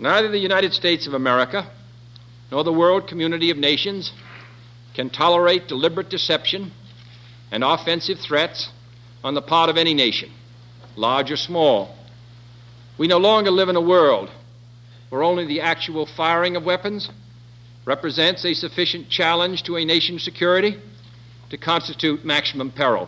Neither the United States of America nor the world community of nations can tolerate deliberate deception and offensive threats on the part of any nation, large or small. We no longer live in a world where only the actual firing of weapons represents a sufficient challenge to a nation's security to constitute maximum peril.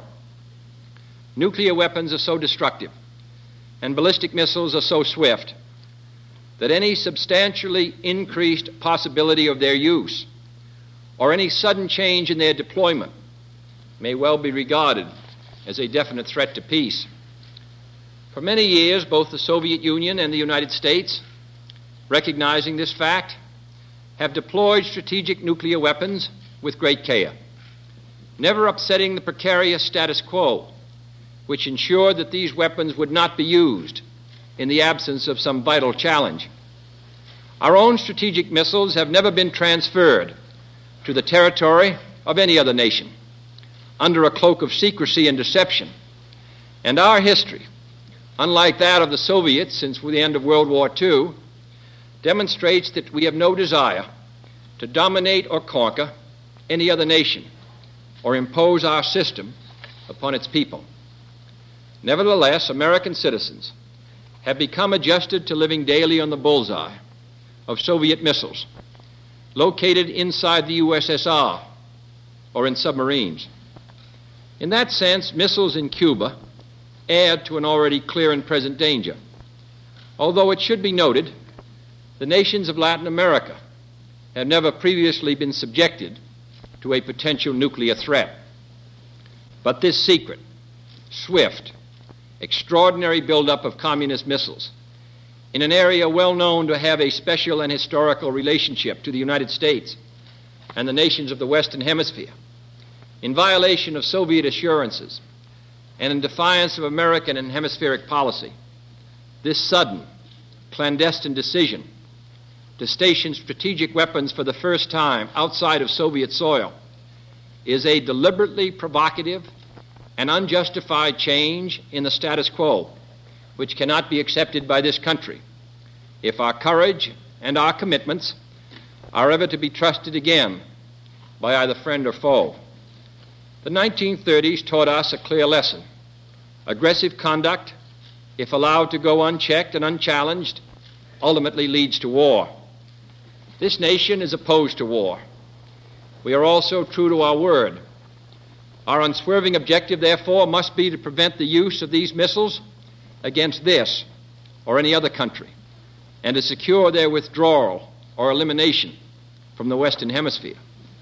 Nuclear weapons are so destructive and ballistic missiles are so swift that any substantially increased possibility of their use or any sudden change in their deployment may well be regarded as a definite threat to peace. For many years, both the Soviet Union and the United States, recognizing this fact, have deployed strategic nuclear weapons with great care, never upsetting the precarious status quo, which ensured that these weapons would not be used in the absence of some vital challenge. Our own strategic missiles have never been transferred to the territory of any other nation under a cloak of secrecy and deception. And our history, unlike that of the Soviets since the end of World War II, demonstrates that we have no desire to dominate or conquer any other nation or impose our system upon its people. Nevertheless, American citizens have become adjusted to living daily on the bullseye of Soviet missiles located inside the USSR or in submarines. In that sense, missiles in Cuba add to an already clear and present danger. Although it should be noted, the nations of Latin America have never previously been subjected to a potential nuclear threat. But this secret, swift, extraordinary buildup of communist missiles in an area well known to have a special and historical relationship to the United States and the nations of the Western Hemisphere, in violation of Soviet assurances and in defiance of American and hemispheric policy, this sudden, clandestine decision to station strategic weapons for the first time outside of Soviet soil is a deliberately provocative and unjustified change in the status quo, which cannot be accepted by this country if our courage and our commitments are ever to be trusted again by either friend or foe. The 1930s taught us a clear lesson. Aggressive conduct, if allowed to go unchecked and unchallenged, ultimately leads to war. This nation is opposed to war. We are also true to our word. Our unswerving objective, therefore, must be to prevent the use of these missiles against this or any other country, and to secure their withdrawal or elimination from the Western Hemisphere.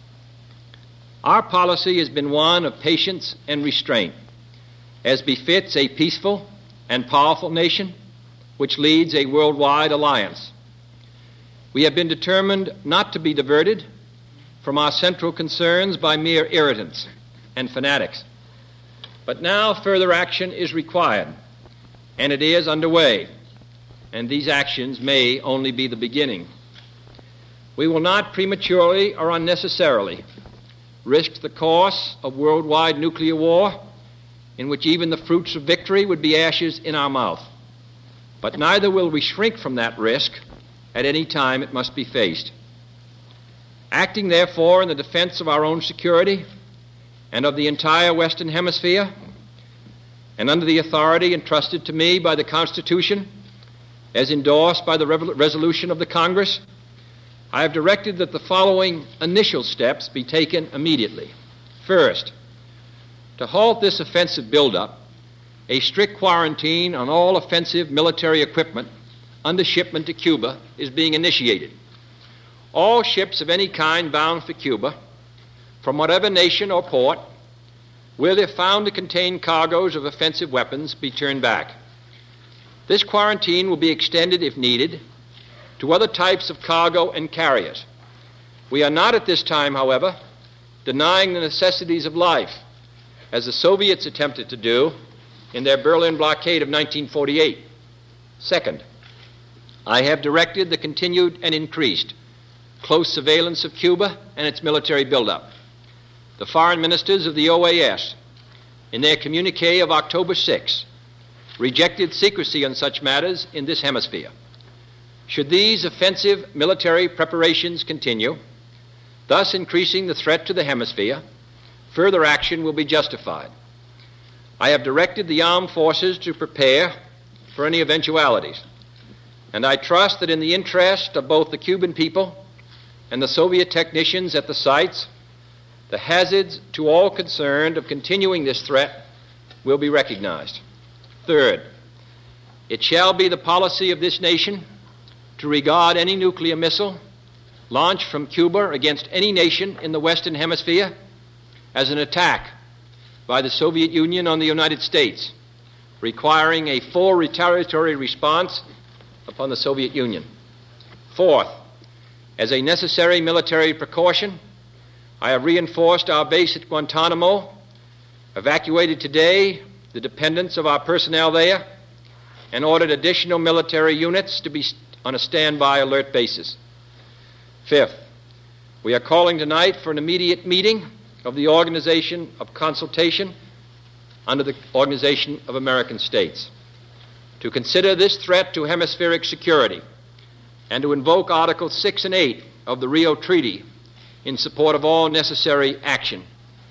Our policy has been one of patience and restraint, as befits a peaceful and powerful nation which leads a worldwide alliance. We have been determined not to be diverted from our central concerns by mere irritants and fanatics. But now further action is required, and it is underway, and these actions may only be the beginning. We will not prematurely or unnecessarily risk the course of worldwide nuclear war, in which even the fruits of victory would be ashes in our mouth. But neither will we shrink from that risk at any time it must be faced. Acting, therefore, in the defense of our own security and of the entire Western Hemisphere, and under the authority entrusted to me by the Constitution, as endorsed by the resolution of the Congress, I have directed that the following initial steps be taken immediately. First, to halt this offensive buildup, a strict quarantine on all offensive military equipment under shipment to Cuba is being initiated. All ships of any kind bound for Cuba, from whatever nation or port, will, if found to contain cargoes of offensive weapons, be turned back. This quarantine will be extended, if needed, to other types of cargo and carriers. We are not at this time, however, denying the necessities of life, as the Soviets attempted to do in their Berlin blockade of 1948. Second, I have directed the continued and increased close surveillance of Cuba and its military buildup. The foreign ministers of the OAS, in their communique of October 6, rejected secrecy on such matters in this hemisphere. Should these offensive military preparations continue, thus increasing the threat to the hemisphere, further action will be justified. I have directed the armed forces to prepare for any eventualities, and I trust that in the interest of both the Cuban people and the Soviet technicians at the sites, the hazards to all concerned of continuing this threat will be recognized. Third, it shall be the policy of this nation to regard any nuclear missile launched from Cuba against any nation in the Western Hemisphere as an attack by the Soviet Union on the United States, requiring a full retaliatory response upon the Soviet Union. Fourth, as a necessary military precaution, I have reinforced our base at Guantanamo, evacuated today the dependents of our personnel there, and ordered additional military units to be on a standby alert basis. Fifth, we are calling tonight for an immediate meeting of the Organization of Consultation under the Organization of American States to consider this threat to hemispheric security and to invoke Articles 6 and 8 of the Rio Treaty in support of all necessary action.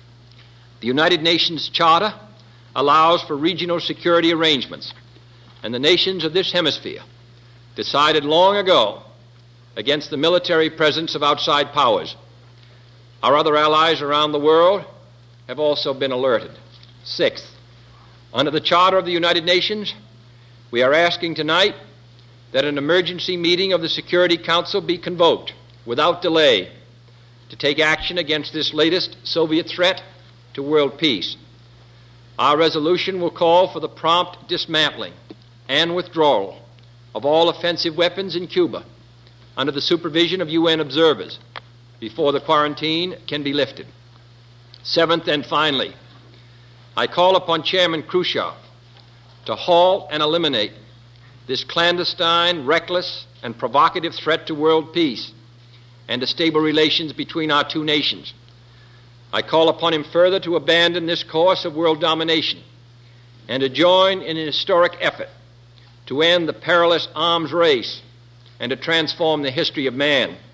The United Nations Charter allows for regional security arrangements, and the nations of this hemisphere decided long ago against the military presence of outside powers. Our other allies around the world have also been alerted. Sixth, under the Charter of the United Nations, we are asking tonight that an emergency meeting of the Security Council be convoked without delay to take action against this latest Soviet threat to world peace. Our resolution will call for the prompt dismantling and withdrawal of all offensive weapons in Cuba under the supervision of UN observers before the quarantine can be lifted. Seventh and finally, I call upon Chairman Khrushchev to halt and eliminate this clandestine, reckless, and provocative threat to world peace and to stable relations between our two nations. I call upon him further to abandon this course of world domination and to join in an historic effort to end the perilous arms race and to transform the history of man.